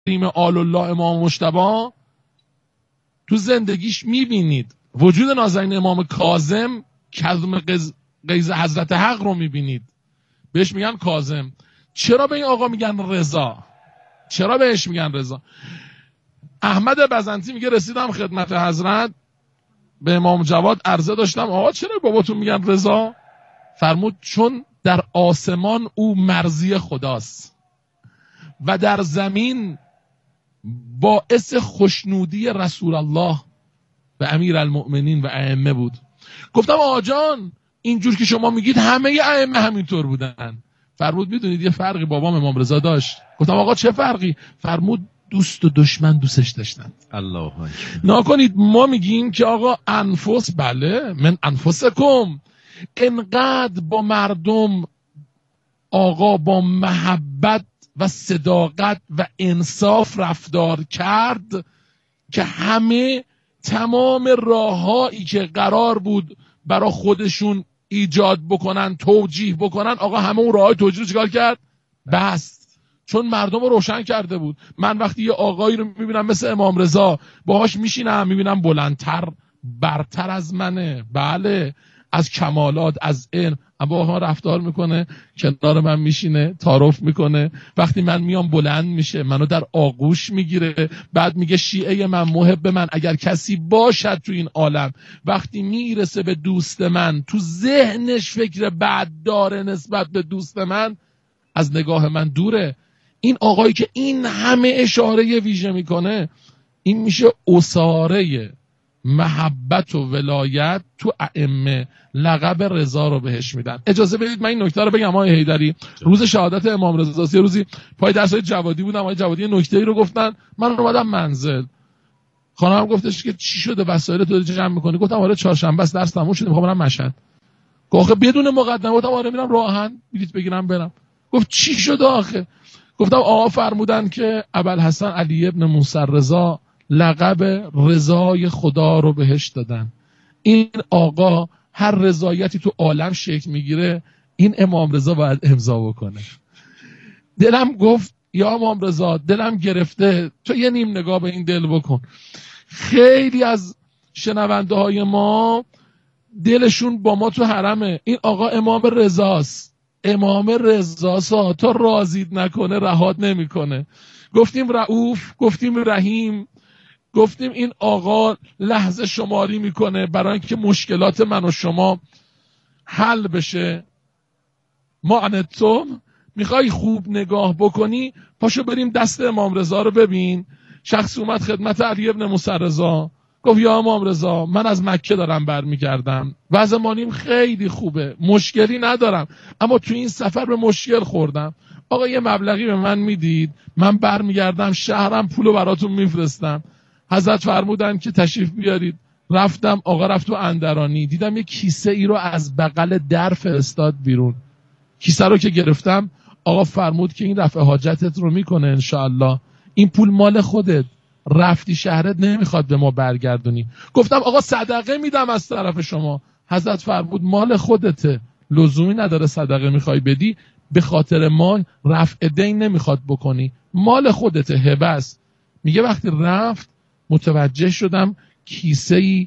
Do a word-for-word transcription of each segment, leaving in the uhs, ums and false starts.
کریم آل الله امام مجتبی تو زندگیش میبینید. وجود نازنین امام کاظم کظم غیظ حضرت حق رو میبینید، بهش میگن کاظم. چرا به این آقا میگن رضا؟ چرا بهش میگن رضا؟ احمد بزنطی میگه رسیدم خدمت حضرت به امام جواد عرضه داشتم آقا چرا باباتون میگن رضا؟ فرمود چون در آسمان او مرضی خداست و در زمین باعث خوشنودی رسول الله و امیر المؤمنین و ائمه بود. گفتم آقا جان اینجور که شما میگید همه ائمه همینطور بودن. فرمود میدونید یه فرقی بابام امام رضا داشت. گفتم آقا چه فرقی؟ فرمود دوست و دشمن دوستش داشتن. الله اکبر. نکنید ما میگیم که آقا انفس، بله من انفسکم، انقدر با مردم آقا با محبت و صداقت و انصاف رفتار کرد که همه تمام راههایی که قرار بود برای خودشون ایجاد بکنن توجیه بکنن، آقا همه اون راههای توجیه رو چیکار کرد؟ بست. چون مردم رو روشن کرده بود. من وقتی یه آقایی رو میبینم مثل امام رضا باهاش میشینم میبینم بلندتر برتر از منه، بله از کمالات از علم، اما با رفتار میکنه کنار من میشینه تعارف میکنه، وقتی من میام بلند میشه منو در آغوش میگیره، بعد میگه شیعه من محب من اگر کسی باشد تو این عالم. وقتی میرسه به دوست من تو ذهنش فکر بد داره نسبت به دوست من، از نگاه من دوره. این آقایی که این همه اشاره ویژه میکنه این میشه اساره محبت و ولایت تو ائمه، لقب رضا رو بهش میدن. اجازه بدید من این نکته رو بگم آقای حیدری. روز شهادت امام رضا یه روزی پای درسای جوادی بودم، آقای جوادی نکته‌ای رو گفتن، من اومدم منزل، خانمم گفتش که چی شده وسایل تو جمع می‌کنی؟ گفتم آره چهارشنبه است درس تموم شده می‌خوام برم مشهد. گفت بدون مقدمه. گفتم آره میرم راهن بلیط بگیرم برم. گفت چی شده آخه؟ گفتم آقا فرمودن که ابوالحسن علی ابن موسی رضا لقب رضای خدا رو بهش دادن. این آقا هر رضایتی تو عالم شکل میگیره این امام رضا باید امضا بکنه. دلم گفت یا امام رضا دلم گرفته، تو یه نیم نگاه به این دل بکن. خیلی از شنونده های ما دلشون با ما تو حرمه. این آقا امام رضاست، امام رضاست، تا راضیت نکنه رهات نمیکنه. گفتیم رؤوف، گفتیم رحیم، گفتیم این آقا لحظه شماری میکنه برای اینکه مشکلات من و شما حل بشه. معنتم میخوای خوب نگاه بکنی پاشو بریم دست امام رضا رو ببین. شخص اومد خدمت علی ابن موسی رضا گفت یا امام رضا من از مکه دارم برمیگردم، وضع مالیم خیلی خوبه مشکلی ندارم، اما تو این سفر به مشکل خوردم. آقا یه مبلغی به من میدید من برمیگردم شهرم پولو براتون میفرستم. حضرت فرمودن که تشریف بیارید. رفتم، آقا رفت تو اندرانی، دیدم یه کیسه ای رو از بغل در فرستاد بیرون. کیسه رو که گرفتم آقا فرمود که این رفع حاجتت رو میکنه انشاءالله، این پول مال خودت، رفتی شهرت نمیخواد به ما برگردونی. گفتم آقا صدقه میدم از طرف شما. حضرت فرمود مال خودته، لزومی نداره صدقه میخوای بدی، به خاطر مال رفع دین نمیخواد بکنی، مال خودته، هبه است. میگه وقتی رفت متوجه شدم کیسه ای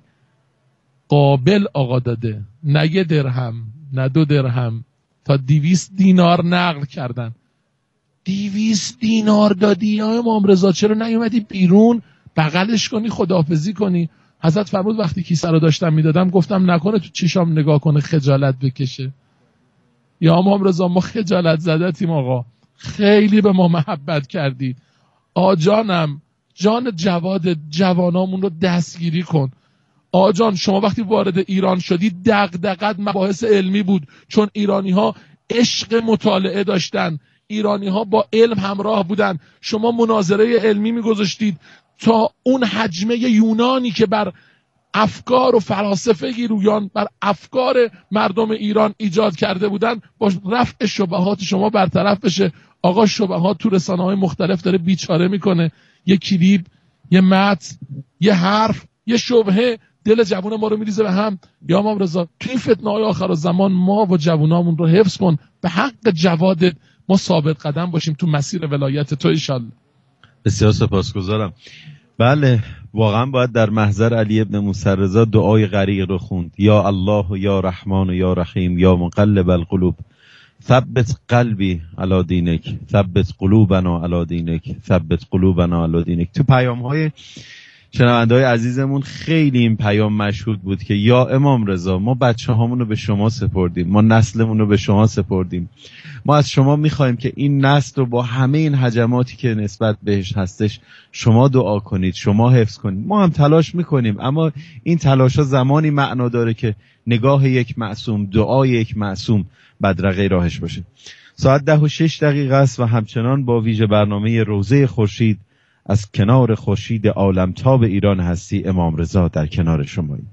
قابل آقا داده، نه یه درهم نه دو درهم، تا دیویست دینار نقل کردن. دیویست دینار دادی یا امام رضا، چرا نیومدی بیرون بغلش کنی خداحافظی کنی؟ حضرت فرمود وقتی کیسه رو داشتم میدادم گفتم نکنه تو چشام نگاه کنه خجالت بکشه. یا امام رضا ما خجالت زدتیم آقا، خیلی به ما محبت کردید. آقا جانم، جان جواد جوانامون رو دستگیری کن. آقا جان شما وقتی وارد ایران شدی دغدغت مباحث علمی بود، چون ایرانی ها عشق مطالعه داشتن، ایرانی ها با علم همراه بودن. شما مناظره علمی میگذاشتید تا اون حجمه یونانی که بر افکار و فلاسفه رویان بر افکار مردم ایران ایجاد کرده بودن با رفع شبهات شما برطرف بشه. آقا شبهات تو رسانه‌های مختلف داره بیچاره میکنه. یه کلیپ، یه متن، یه حرف، یه شبهه دل جوان ما رو میریزه به هم. یا امام رضا تو این فتنه‌های آخر زمان ما و جوانامون رو حفظ کن، به حق جوادت ما ثابت قدم باشیم تو مسیر ولایت تو ان شاءالله. بسیار سپاسگزارم. بله واقعا باید در محضر علی ابن موسی رضا دعای غریق رو خوند. یا الله و یا رحمان و یا رحیم یا مقلب القلوب ثبت قلبی علی دینک ثبت قلوبنا علی دینک ثبت قلوبنا علی دینک. تو پیام های شنونده‌های عزیزمون خیلی این پیام مشهود بود که یا امام رضا ما بچه هامون رو به شما سپردیم، ما نسلمون رو به شما سپردیم، ما از شما میخوایم که این نسل رو با همه این هجماتی که نسبت بهش هستش شما دعا کنید، شما حفظ کنید. ما هم تلاش میکنیم اما این تلاش ها زمانی معنا داره که نگاه یک معصوم، دعای یک معصوم بدرقه راهش باشه. ساعت ده و شش دقیقه است و همچنان با ویژه برنامه روضه خورشید از کنار خورشید عالمتاب ایران هستی امام رضا در کنار شماییم.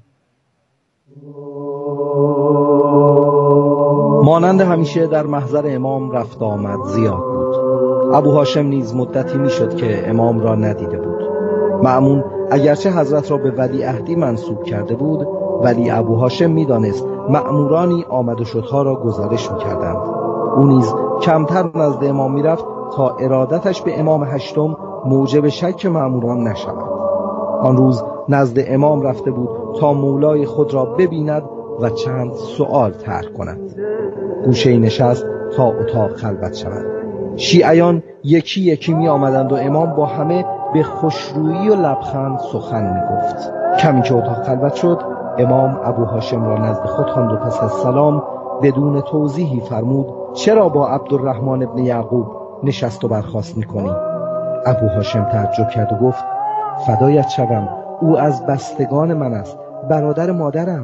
مانند همیشه در محضر امام رفت آمد زیاد بود. ابو هاشم نیز مدتی میشد که امام را ندیده بود. مأمون اگرچه حضرت را به ولیعهدی منسوب کرده بود ولی ابو هاشم میدانست مأمورانی آمد و شدها را گزارش میکردند. او نیز کمتر نزد امام میرفت تا ارادتش به امام هشتم موجب شک مأموران نشود. آن روز نزد امام رفته بود تا مولای خود را ببیند و چند سؤال طرح کند. گوشه نشست تا اتاق خلوت شود. شیعیان یکی یکی می آمدند و امام با همه به خوشرویی و لبخند سخن می گفت. کمی که اتاق خلوت شد امام ابو هاشم را نزد خود خواند و پس از سلام بدون توضیحی فرمود چرا با عبدالرحمن ابن یعقوب نشست و برخاست می کنی؟ ابو هاشم تعجب کرد و گفت فدایت شوم، او از بستگان من است، برادر مادرم.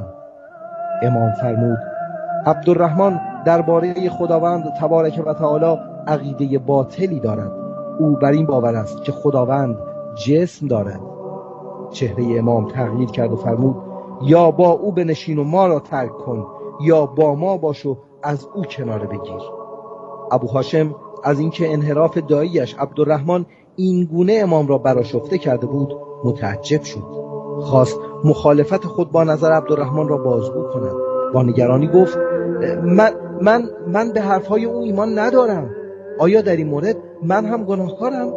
امام فرمود عبدالرحمن درباره خداوند تبارک و تعالی عقیده باطلی دارد. او بر این باور است که خداوند جسم دارد. چهره امام تغییر کرد و فرمود یا با او بنشین و ما را ترک کن یا با ما باش و از او کناره بگیر. ابو هاشم از اینکه انحراف داییش عبدالرحمن این گونه امام را برآشفته کرده بود متعجب شد. خواست مخالفت خود با نظر عبدالرحمن را بازگو کند. با نگرانی گفت من من من به حرفهای او ایمان ندارم. آیا در این مورد من هم گناهکارم؟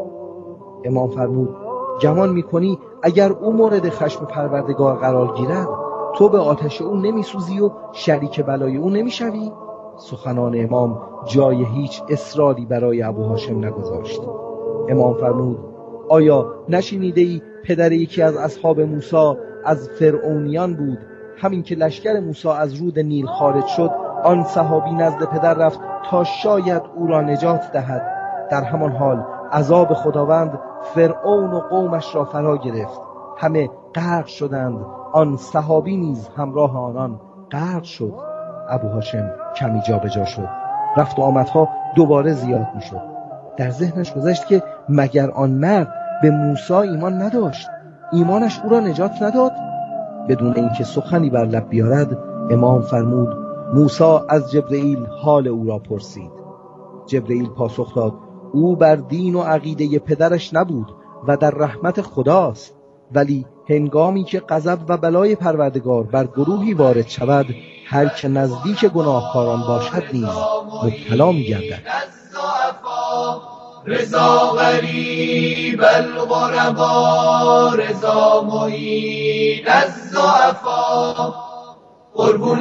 امام فرمود گمان میکنی اگر او مورد خشم پروردگار قرار گیرد تو به آتش او نمیسوزی و شریک بلای او نمیشوی؟ سخنان امام جای هیچ اصراری برای ابو هاشم نگذاشت. امام فرمود آیا نشنیده ای پدر یکی از اصحاب موسی از فرعونیان بود؟ همین که لشکر موسی از رود نیل خارج شد آن صحابی نزد پدر رفت تا شاید او را نجات دهد. در همان حال عذاب خداوند فرعون و قومش را فرا گرفت، همه غرق شدند، آن صحابی نیز همراه آنان غرق شد. ابو هاشم کمی جا به جا شد. رفت و آمدها دوباره زیاد می شد. در ذهنش گذشت که مگر آن مرد به موسی ایمان نداشت؟ ایمانش او را نجات نداد؟ بدون اینکه سخنی بر لب بیارد امام فرمود موسی از جبرئیل حال او را پرسید. جبرئیل پاسخ داد او بر دین و عقیده پدرش نبود و در رحمت خداست، ولی هنگامی که غضب و بلای پروردگار بر گروهی وارد شود هر که نزدیک گناهکاران باشد نیز مبتلا می‌گردد. رضا غریب الغربا رضا معین الضعفا قربون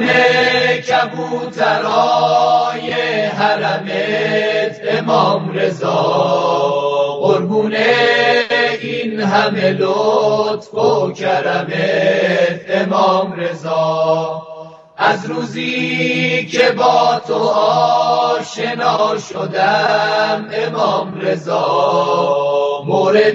کبوترای حرمت امام رضا قربون این همه لطف و کرمت امام رضا از روزی که با تو آشنا شدم امام رضا مورد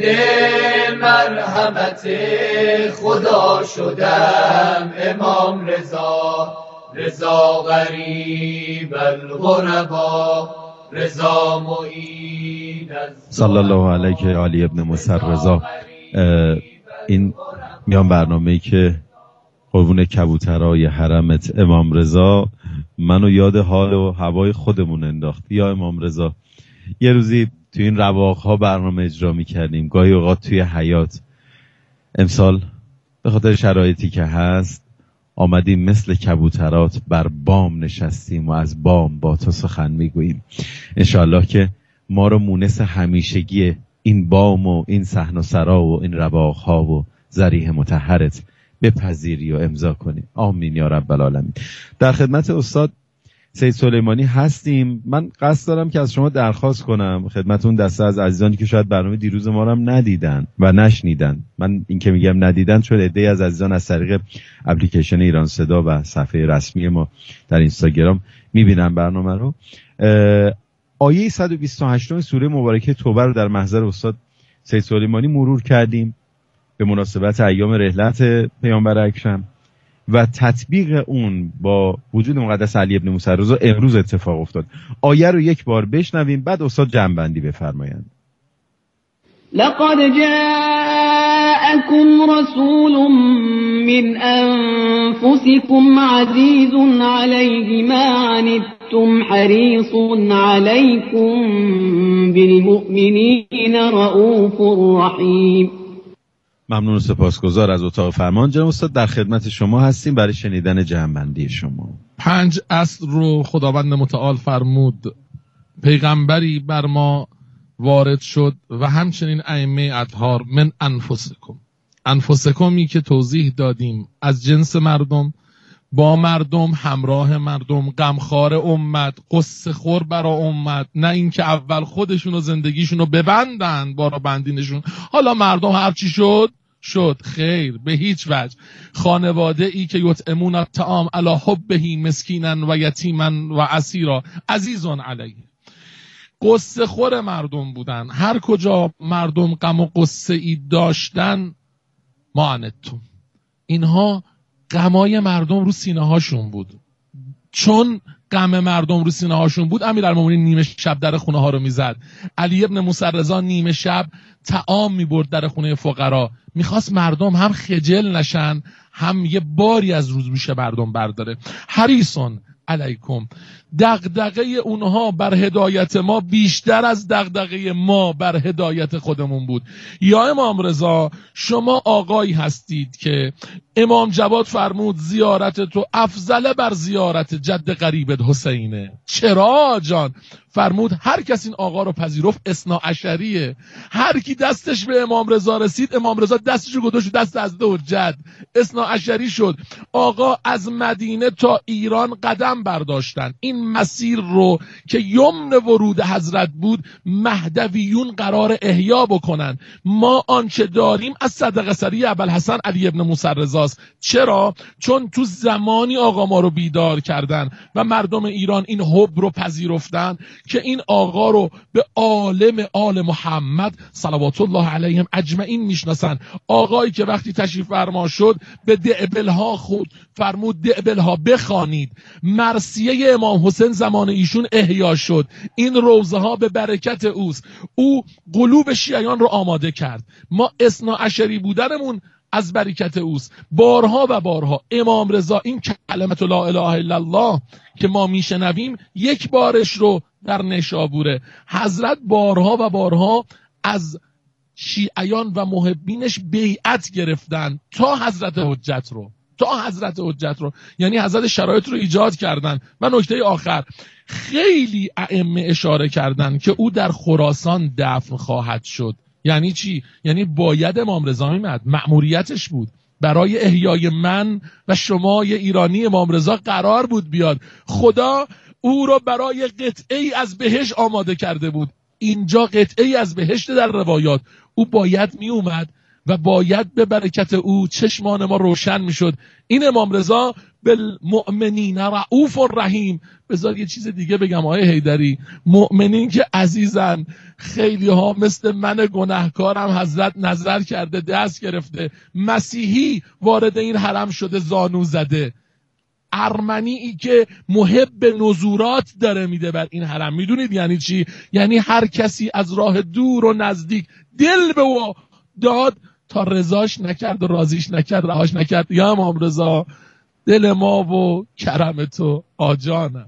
مرحمت خدا شدم امام رضا رضا غریب الغربا رضا معین صلی الله علیه علی ابن موسی رضا. این میان برنامه‌ای که قربون کبوترای حرمت امام رضا منو یاد حال و هوای خودمون انداخت. یا امام رضا یه روزی توی این رواق‌ها برنامه اجرا می‌کردیم، گاهی اوقات توی حیات. امسال به خاطر شرایطی که هست آمدیم مثل کبوترات بر بام نشستیم و از بام با تو سخن میگوییم. انشاءالله که ما رو مونس همیشگی این بام و این صحن و سرا و این رواقها و ذریح مطهرت بپذیری و امضا کنی. آمین یا رب العالمین. در خدمت استاد سید سلیمانی هستیم. من قصد دارم که از شما درخواست کنم خدمت اون دسته از عزیزانی که شاید برنامه دیروز ما رو هم ندیدن و نشنیدن. من این که میگم ندیدن چون عده‌ای از عزیزان از طریق اپلیکیشن ایران صدا و صفحه رسمی ما در اینستاگرام میبینن برنامه رو. آیه صد و بیست و هشت سوره مبارکه توبه رو در محضر استاد سید سلیمانی مرور کردیم به مناسبت ایام رحلت پیامبر اکرم و تطبیق اون با وجود مقدس علی ابن موسی رضا امروز اتفاق افتاد. آیه رو یک بار بشنویم بعد استاد جمع‌بندی بفرمایند. لقد جاءكم رسول من أنفسكم عزيز عليه ما عنتم حريص عليكم بالمؤمنين رؤوف رحيم. ممنون و سپاسگزار از اتاق فرمان. جناب استاد در خدمت شما هستیم برای شنیدن جمع‌بندی شما. پنج اصل رو خداوند متعال فرمود، پیغمبری بر ما وارد شد و همچنین ائمه اطهار من انفسکم. انفسکمی که توضیح دادیم از جنس مردم، با مردم، همراه مردم، غمخوار امت، قصه خور برا امت، نه اینکه اول خودشون و زندگیشون رو ببندن بارا بندینشون حالا مردم هرچی شد شد. خیر، به هیچ وجه. خانواده ای که یطعمون الطعام علی حبه مسکینا و یتیما و اسیرا عزیزون علیه. قصه خور مردم بودن، هر کجا مردم غم و قصه ای داشتن ما انتم، اینها غمای مردم رو سینه هاشون بود. چون غم مردم رو سینه هاشون بود امیرالمومنین نیمه شب در خونه ها رو میزد. علی ابن موسی رضا نیمه شب طعام میبرد در خونه فقرا، میخواست مردم هم خجل نشن هم یه باری از روز مردم برداره. حریصون علیکم، دغدغه اونها بر هدایت ما بیشتر از دغدغه ما بر هدایت خودمون بود. یا امام رضا شما آقایی هستید که امام جواد فرمود زیارت تو افضل بر زیارت جد قریبت حسینه. چرا جان؟ فرمود هر کس این آقا رو پذیرفت اثنا عشریه. هر کی دستش به امام رضا رسید امام رضا دستش رو گذاشت دست از دو جد اثنا عشری شد. آقا از مدینه تا ایران قدم برداشتن. این مسیر رو که یمن ورود حضرت بود مهدویون قرار احیا بکنن. ما آنچه داریم از صدقه سری ابوالحسن علی ابن موسی رضاست. چرا؟ چون تو زمانی آقا ما رو بیدار کردن و مردم ایران این حب رو پذیرفتن که این آقا رو به عالم آل محمد صلوات الله علیهم اجمعین میشناسن. آقایی که وقتی تشریف فرما شد به دعبلها خود فرمود دعبلها بخوانید. مرثیه امام حسین زمان ایشون احیا شد. این روزه ها به برکت اوست. او قلوب شیعیان رو آماده کرد. ما اثنا عشری بودنمون از برکت اوست. بارها و بارها امام رضا این کلمت لا اله الا الله که ما میشنویم یک بارش رو در نشابوره حضرت بارها و بارها از شیعیان و محبینش بیعت گرفتن تا حضرت حجت رو تا حضرت حجت رو یعنی حضرت شرایط رو ایجاد کردن. و نکته آخر، خیلی ائمه اشاره کردن که او در خراسان دفن خواهد شد. یعنی چی؟ یعنی باید امام رضا میمد، مأموریتش بود برای احیای من و شما یه ایرانی امام رضا قرار بود بیاد. خدا او رو برای قطعه‌ای از بهشت آماده کرده بود. اینجا قطعه‌ای از بهشت در روایات. او باید می اومد و باید به برکت او چشمان ما روشن میشد. این امام رضا بالمؤمنین رؤوف رحیم. بذار یه چیز دیگه بگم آقای حیدری، مؤمنین که عزیزن، خیلی ها مثل من گناهکارم حضرت نظر کرده دست گرفته، مسیحی وارد این حرم شده زانو زده، ارمنی ای که محب نزورات داره میده بر این حرم. میدونید یعنی چی؟ یعنی هر کسی از راه دور و نزدیک دل به او داد تا رضاش نکرد و راضیش نکرد رهاش نکرد. یا امام رضا دل ما و کرم تو آجانم.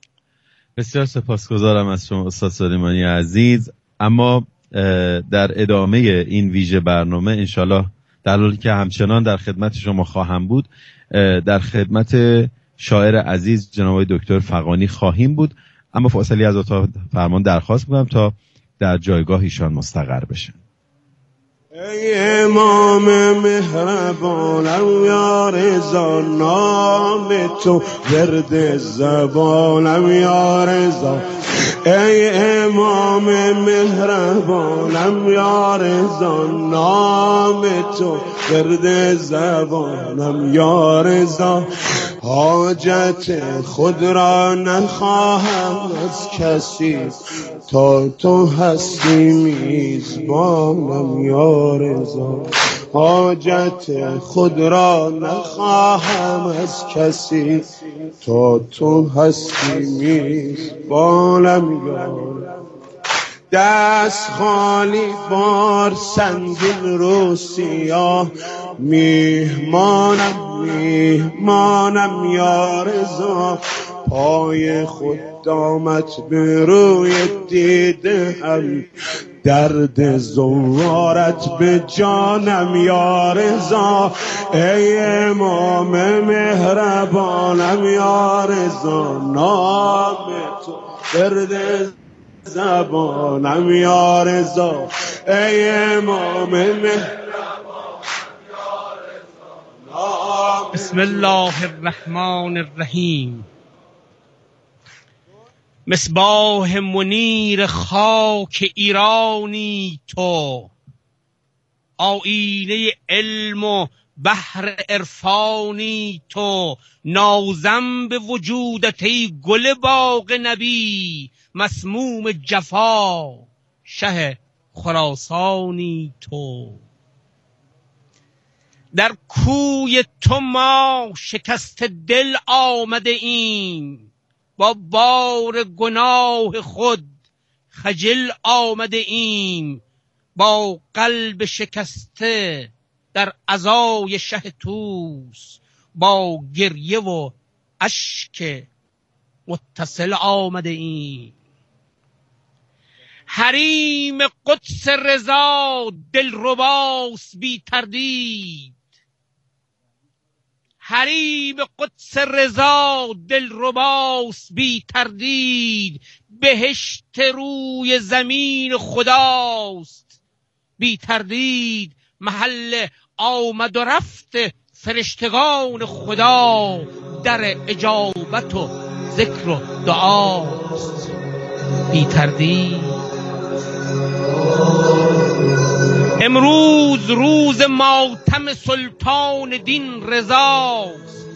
بسیار سپاسگزارم از شما استاد سلیمانی عزیز. اما در ادامه این ویژه برنامه انشالله در حالی که همچنان در خدمت شما خواهم بود در خدمت شاعر عزیز جناب دکتر فغانی خواهیم بود. اما فاصله از اتاق فرمان درخواست می‌کنم تا در جایگاه ایشان مستقر بشن. ای امام مهربانم یا رضا، نام تو ورد زبانم یا رضا. ای امام مهربانم یا رضا، نام تو ورد زبانم یا رضا. حاجت خود را نخواهم از کسی، تا تو هستی میزبانم یا رضا. حاجت خود را نخواهم از کسی، تا تو هستی میزبانم یا رضا. دست خالی بار سنگین رو سیاه، میهمانم میهمانم یا رضا. پای خود دامت به روی دیده هم، درد زوارت به جانم یا رضا. ای امام مهربانم یا رضا، نام تو درد زبانم یا رضا. ای امام مهربانم یا رضا. بسم الله الرحمن الرحیم. مصباح منیر خاک ایرانی تو، آینه علم و بحر عرفانی تو. نازم به وجودت ای گل باغ نبی، مسموم جفا شه خراسانی تو. در کوی تو ما شکست دل آمده ایم، با بار گناه خود خجل آمده ایم. با قلب شکسته در عزای شه توس، با گریه و اشک متصل آمده ایم. حریم قدس رضا دلرباست بی تردید، حریم قدس رضا دلرباست بی تردید. بهشت روی زمین خداست بی تردید، محل آمد و رفت فرشتگان خدا. در اجابت و ذکر و دعاست بی تردید. امروز روز ماتم سلطان دین رضاست،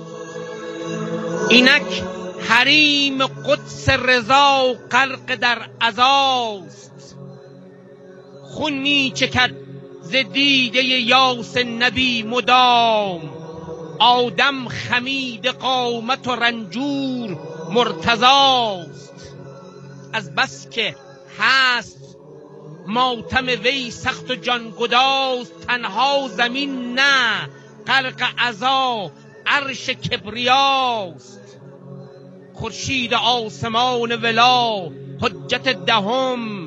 اینک حریم قدس رضا غرق در عزاست. خون می چکد ز دیده یاس نبی مدام، آدم خمید قامت و رنجور مرتضاست. از بس که هست ماتم وی سخت و جانگداز، تنها زمین نه غرق عزا عرش کبریاست. خورشید آسمان ولا حجت دهم،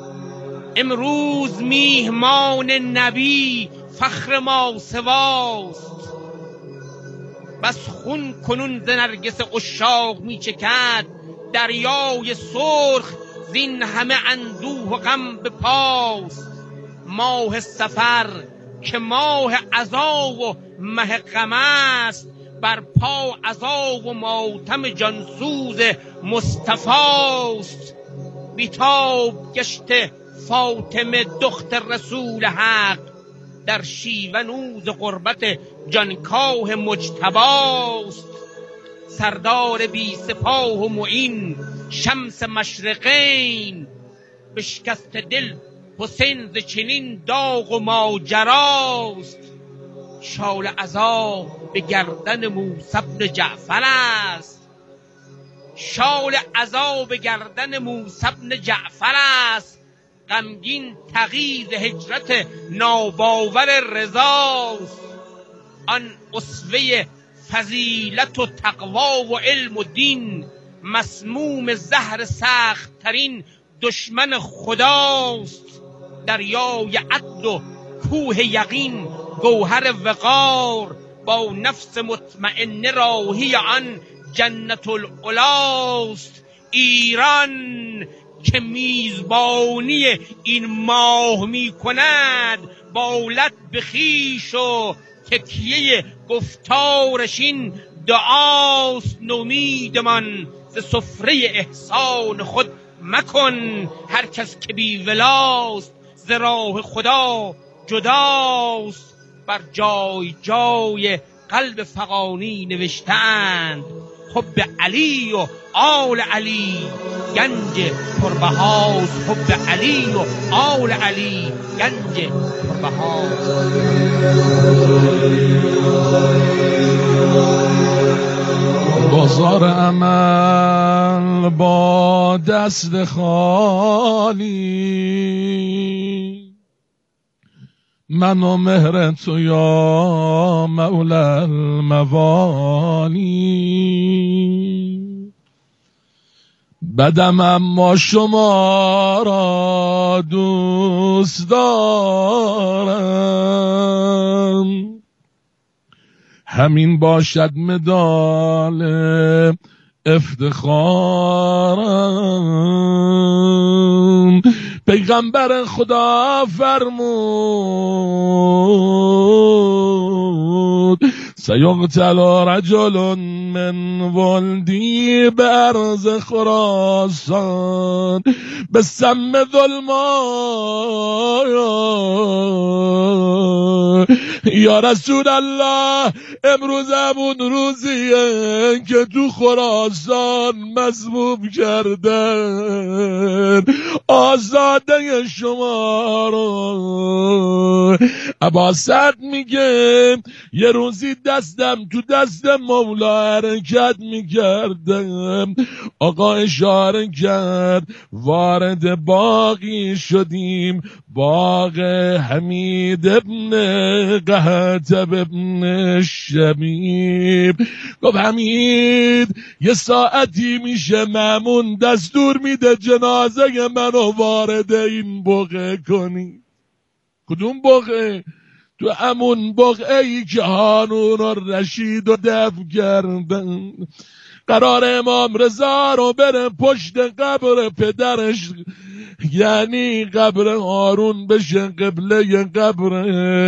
امروز میهمان نبی فخر ما سواست. بس خون کنون ز نرگس عشاق می چکد، دریای سرخ زین همه اندوه و غم به پاست. ماه سفر که ماه عزا و مه غم است، بر پا عزا و ماتم جانسوز مصطفاست. بیتاب گشته فاطمه دختر رسول حق، در شیونوز غربت جانکاه مجتباست. سردار بی سپاه و معین شمس مشرقین، بشکست دل حسین ز چنین داغ و ماجراست. شال عزا به گردن موسی بن جعفر است، شال عزا به گردن موسی بن جعفر است. غمگین تغییر هجرت ناباور رضاست. آن اسوه فضیلت و تقوا و علم و دین، مسموم زهر سخت ترین دشمن خداست. دریای عدل و کوه یقین گوهر وقار، با نفس مطمئنه راهی آن جنت العلاست. ایران که میزبانی این ماه می کند بالت به خویش و تکیه گفتارش این دعاست. نومیدمان ز سفره احسان خود مکن، هر کس که بی ولاست ز راه خدا جداست. بر جای جای قلب فغانی نوشتند حب علی و آل علی گنج پربهاست. حب علی و آل علی گنج پربهاست. بازار عمل با دست خالی، من و مهر تو یا مولا الموالی. بدم اما شما را دوست دارم، همین باشد مدال افتخارم. پیغمبر خدا فرمود سیقتل رجل من ولدی به ارض خراسان به سم ظلما. یا رسول الله امروز همون روزیه که تو خراسان مذبوب کردن آزاده شما رو. عباست میگه یه روزی دستم تو دست مولا حرکت میکردم، آقا اشاره کرد وارد باقی شدیم، باغ حمید ابن قحطب ابن شبیب. گفت حمید یه ساعتی میشه مامون دستور میده جنازه منو وارد این بقعه کنی. کدوم بقعه؟ تو همون بقعه ای که هارون الرشید رو دفن کردن. قرار امام رضا رو بره پشت قبر پدرش، یعنی قبر هارون بشه قبله قبر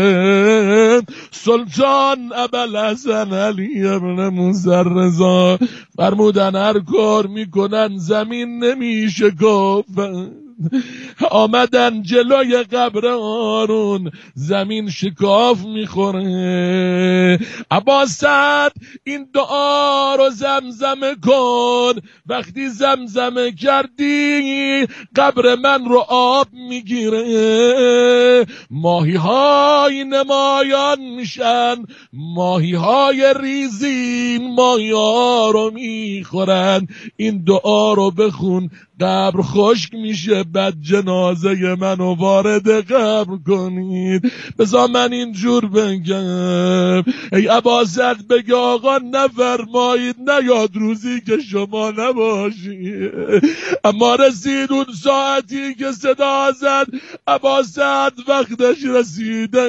سلطان ابوالحسن علی ابن موسی رضا. فرمودن هر کار میکنن زمین نمیشه گفتن. آمدن جلوی قبر هارون، زمین شکاف میخوره. عباست این دعا رو زمزمه کن، وقتی زمزمه کردی قبر من رو آب میگیره، ماهی های نمایان میشن، ماهی های ریزین ماهی ها رو میخورن. این دعا رو بخون قبر خشک میشه، بعد جنازه منو وارد قبر کنید. بذار من اینجور بگم ای عباست بگه آقا نفرمایید نیاد روزی که شما نباشید. اما رسید اون ساعتی که صدا زد عباست وقتش رسیده،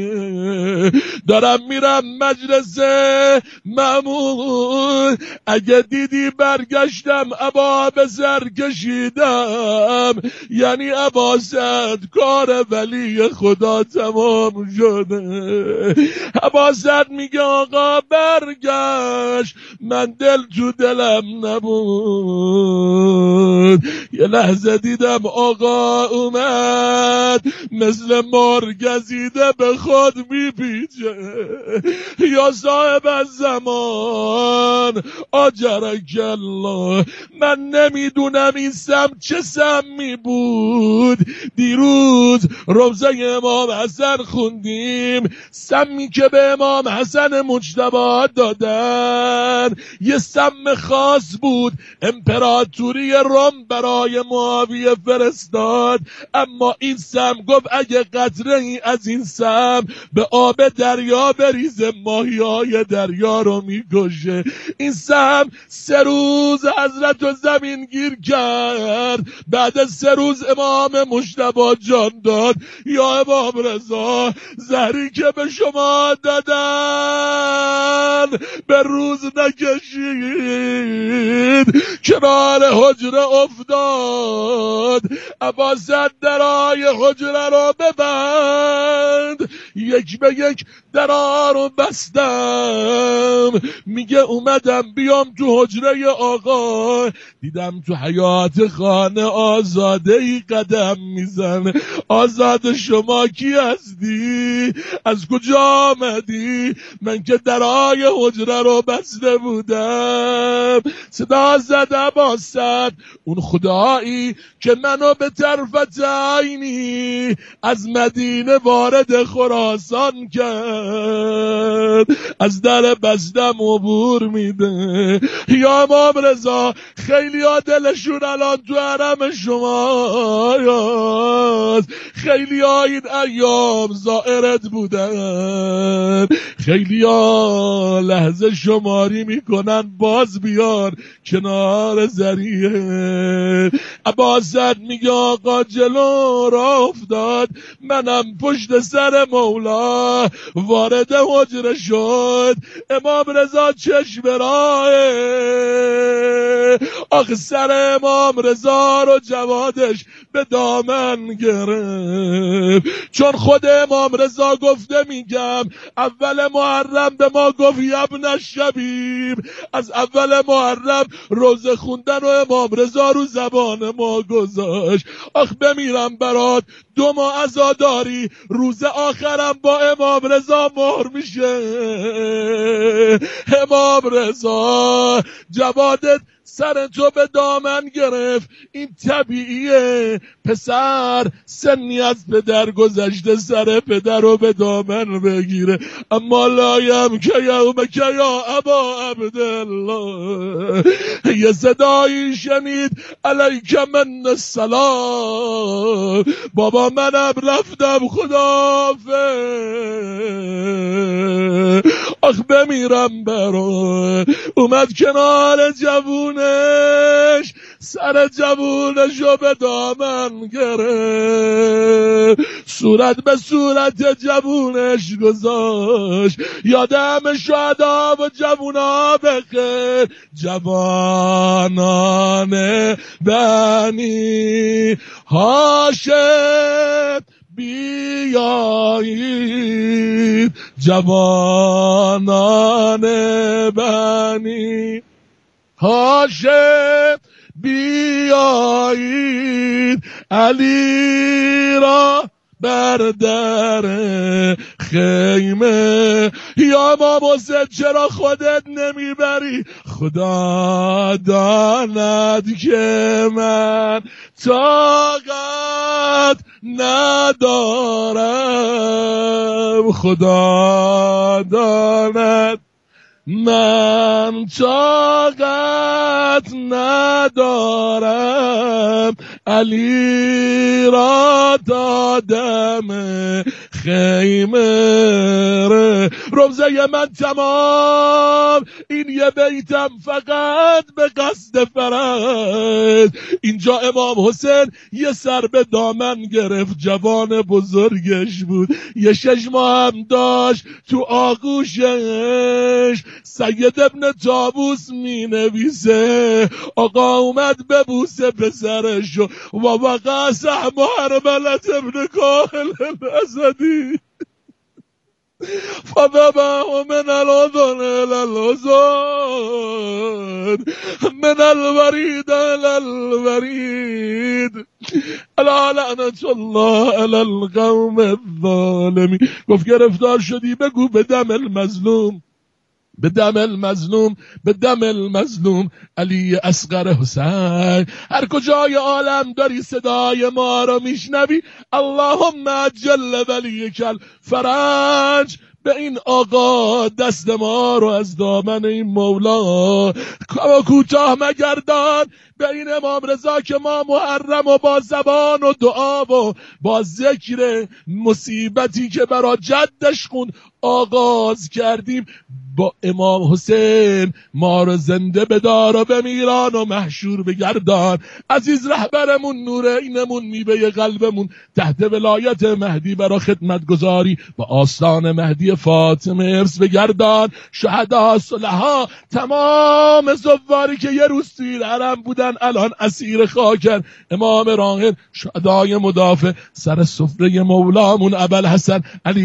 دارم میرم مجلس مأمون، اگه دیدی برگشتم عبا به سر کشیدم، یعنی عباست کار ولی خدا تمام شده. عباست میگه آقا برگشت، من دل تو دلم نبود. یه لحظه دیدم آقا اومد مثل مرگزیده به خود میپیچه. یا صاحب الزمان آجرک الله، من نمیدونم این سم چه سمی بود. دیروز روزه امام حسن خوندیم، سمی که به امام حسن مجتبی دادن یه سم خاص بود، امپراتوری روم برای معاویه فرستاد. اما این سم گفت اگه قطره ای از این سم به آب دریا بریزه ماهی های دریا رو میکشه. این سم سه روز حضرت و زمین گیر کرد. کرد. بعد از سه روز امام مجتبی جان داد. یا امام رضا، زهری که به شما دادن به روز نکشید، کنار حجره افتاد. عباس درای حجره رو ببند. یک به یک درا رو بستم. میگه اومدم بیام تو حجره آقا، دیدم تو حیات خانه آزاده ای قدم میزنه. آزاد شما کی هستی؟ از کجا آمدی؟ من که درای حجره رو بسته بودم. صدا زد عباس، اون خدایی که منو به طرفت عینی از مدینه وارد خراسان کرد، از در بستم عبور میده. یا امام رضا، خیلی ها دلشون الان تو حرم شما یاست، خیلی ها این ایام زائرت بودن، خیلی ها لحظه شماری میکنن باز بیان کنار ذریعه. عباست میگه آقا جلو را افتاد، منم پشت سر مولا وارد حجره شد. امام رضا چشم راهه، آخه سر امام رضا رو جوادش به دامن گرفت، چون خود امام رضا گفته میگم اول محرم به ما گفت ابن شبیب، از اول محرم روزه خوندن و امام رضا رو زبان ما گذاشت. آخ بمیرم برات، دو ماه عزاداری، روز آخرم با امام رضا مهر میشه. امام رضا جوادت سر تو به دامن گرفت. این طبیعیه، پسر سنی از پدر گذشته سر پدر رو به دامن بگیره. اما لایم که یوم که یا ابا عبدالله، یه صدایی شنید علیک من السلام، بابا منم رفتم خداحافظ. آخ بمیرم برا. اومد کنار جوونش، سر جوونش رو به دامن گرفت، صورت به صورت جوونش گذاشت. یادم شهدا و جوونا بخیر، جوانان بنی هاشم بیایید، جوانان بنی هاشم بیایید، علی را بر در خیمه. یا امام حسین چرا خودت نمیبری؟ خدا داند که من طاقت ندارم، خدا داند من طاقت ندارم، علی را دادم خیمه. روزه من تمام، این یه بیتم فقط به قصد فرد. اینجا امام حسین یه سر به دامن گرفت، جوان بزرگش بود، یه شش ماه هم داشت تو آغوشش. سید ابن طاووس می نویسه آقا اومد ببوسه پسرش و وقع سهم حرملت ابن کاهل الاسدی فذبحه من الاذن الى الاذن من الورید الى الورید الا لعنت الله علی القوم الظالمین. گفت گرفتار شدی بگو به دم المظلوم، به دم المظلوم، به دم المظلوم علی اصغر حسین. هر کجای عالم داری صدای ما رو میشنوی، اللهم عجل ولیک الفرج. به این آقا دست ما رو از دامن این مولا کوتاه مگردان. به این امام رضا که ما محرم و با زبان و دعا و با ذکر مصیبتی که برا جدش خوند آغاز کردیم، با امام حسین ما رو زنده بدار و بمیران و محشور بگردان. عزیز رهبرمون نورینمون میوه قلبمون تحت ولایت مهدی برا خدمت گذاری با آستان مهدی فاطمه ارث بگردان. شهدا صلحا تمام زواری که یه روز توی حرم بودن الان اسیر خاکن. امام راهب شهدای مدافع سر سفره مولامون ابوالحسن علی